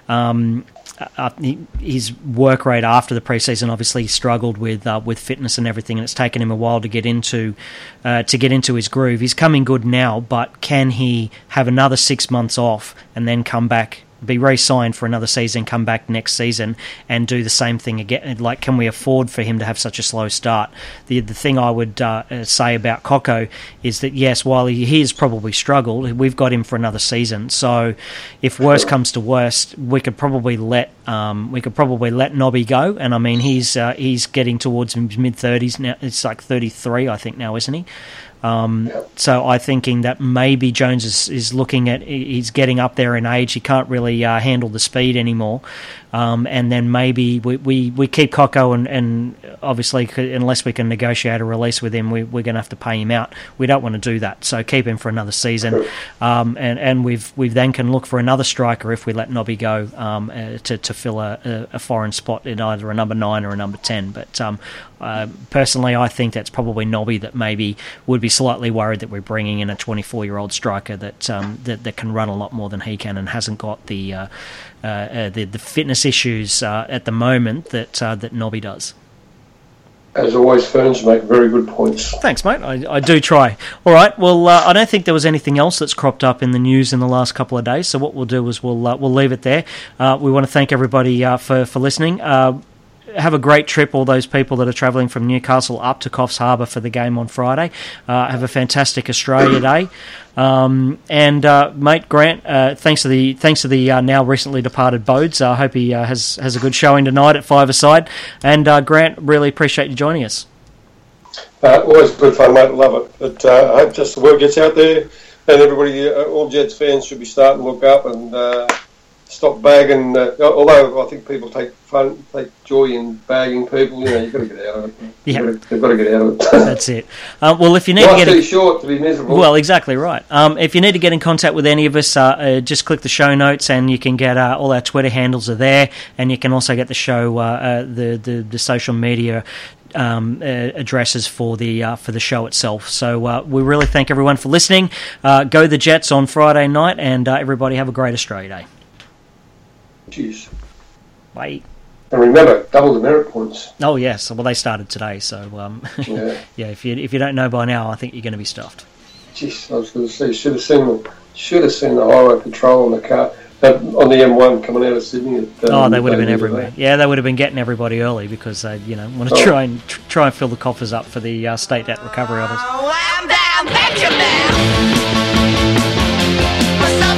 Um, Uh, his work rate after the preseason obviously struggled with uh, with fitness and everything, and it's taken him a while to get into uh, to get into his groove. He's coming good now, but can he have another six months off and then come back, be re-signed for another season, come back next season and do the same thing again? Like, can we afford for him to have such a slow start? The the thing I would uh, say about Coco is that, yes, while he, he has probably struggled, we've got him for another season. So if worst comes to worst, we could probably let um, we could probably let Nobby go. And I mean, he's uh, he's getting towards his mid-thirties now. It's like thirty-three, I think, now, isn't he? Um, so I'm thinking that maybe Jones is, is looking at, he's getting up there in age, he can't really uh, handle the speed anymore, um, and then maybe we, we, we keep Coco and, and obviously unless we can negotiate a release with him, we, we're going to have to pay him out. We don't want to do that, so keep him for another season, um, and, and we've we then can look for another striker if we let Nobby go um, uh, to, to fill a, a, a foreign spot in either a number nine or a number ten, but um, uh, personally I think that's probably Nobby that maybe would be slightly worried that we're bringing in a twenty-four-year-old striker that um, that, that can run a lot more than he can and hasn't got the uh, uh, uh, the, the fitness issues uh, at the moment that uh, that Nobby does. As always, Ferns make very good points. Thanks, mate. I, I do try. All right. Well, uh, I don't think there was anything else that's cropped up in the news in the last couple of days. So what we'll do is we'll uh, we'll leave it there. Uh, we want to thank everybody uh, for for listening. Uh, Have a great trip, all those people that are travelling from Newcastle up to Coffs Harbour for the game on Friday. Uh, have a fantastic Australia Day. Um, and, uh, mate, Grant, uh, thanks to the thanks to the uh, now recently departed Bodes. I uh, hope he uh, has, has a good showing tonight at five-a-side. And, uh, Grant, really appreciate you joining us. Uh, always good fun, mate. Love it. But uh, I hope just the word gets out there and everybody, uh, all Jets fans should be starting to look up and... Uh, stop bagging. Uh, although I think people take fun, take joy in bagging people. You know, you've got to get out of it. Yeah, got to, they've got to get out of it. That's it. Um, well, if you need Life's to get too in, short to be miserable. well, exactly right. Um, if you need to get in contact with any of us, uh, uh, just click the show notes, and you can get uh, all our Twitter handles are there, and you can also get the show, uh, uh, the, the the social media Um, uh, addresses for the uh, for the show itself. So uh, we really thank everyone for listening. Uh, go the Jets on Friday night, and uh, everybody have a great Australia Day. Jeez. Bye. And remember, double the merit points. Oh yes, well they started today, so um, Yeah. yeah. If you if you don't know by now, I think you're going to be stuffed. Jeez, I was going to say, should have seen the should have seen the highway patrol on the car. Uh, on the M one coming out of Sydney. At, um, oh, they would have been everywhere. Yeah, they would have been getting everybody early because they, you know, want to Oh. try and tr- try and fill the coffers up for the uh, state debt recovery orders. Oh, I'm down, bet you down.